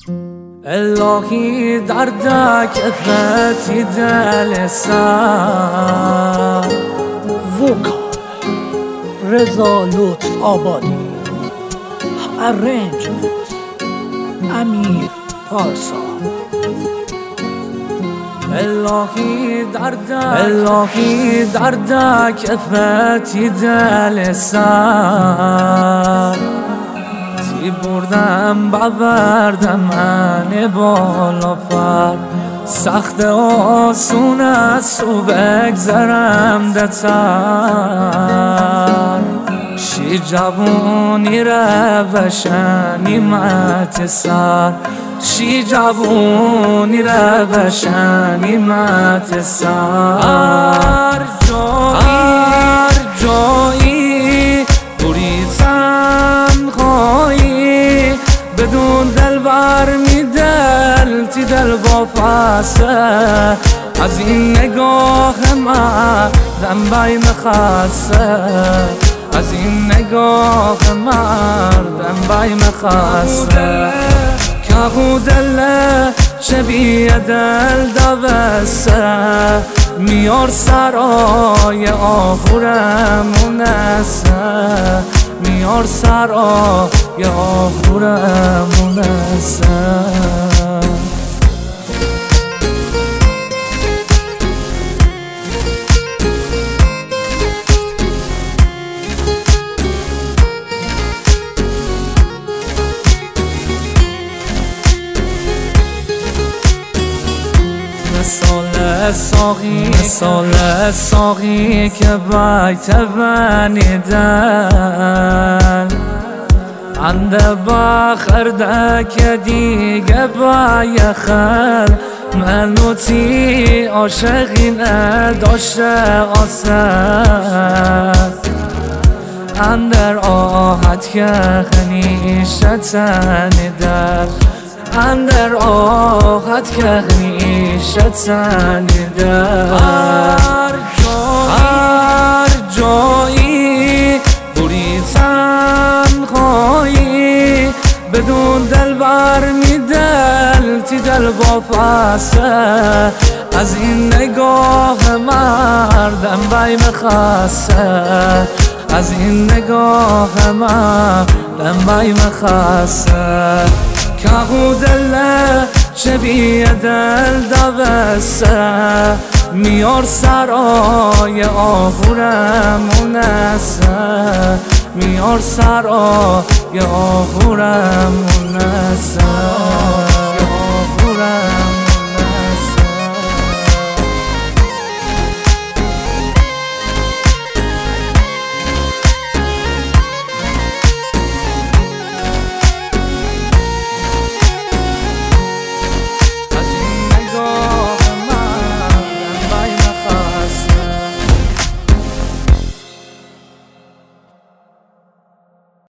الهی دردک افتی دل سر وکال رضا لطف آبادی، ارنجمنت امیر پارسا. الهی دردک افتی دل سر تی بردم بوردم من بالا پر سخت آسون است و بگذرم دتر شی جوانی روشنی مت سر شی جوانی روشنی مت سر جایی بریزم خواهی بدون دل برمی دل تی دل با پسه از این نگاه مردم بیم خسته از این نگاه مردم بیم خسته که دل شبیه دل دوسته میار سرای آخورمونسته میار سرای آخورمونسته مثال ساقی که بیت بنیدن انده بخرده که دیگه بیخل منو تی عاشقی نداشته آسد اندر آهد که خنیشه تنیدن اندر آهد که خنیشه تنیدن هر جایی بریزم خواهی بدون دل برمی دل تی دل با پسه از این نگاه مردم بیم خسته از این نگاه مردم بیم خسته که دل شبیه دل دوسته میار سرای آخورمونسته میار سرای آخورمونسته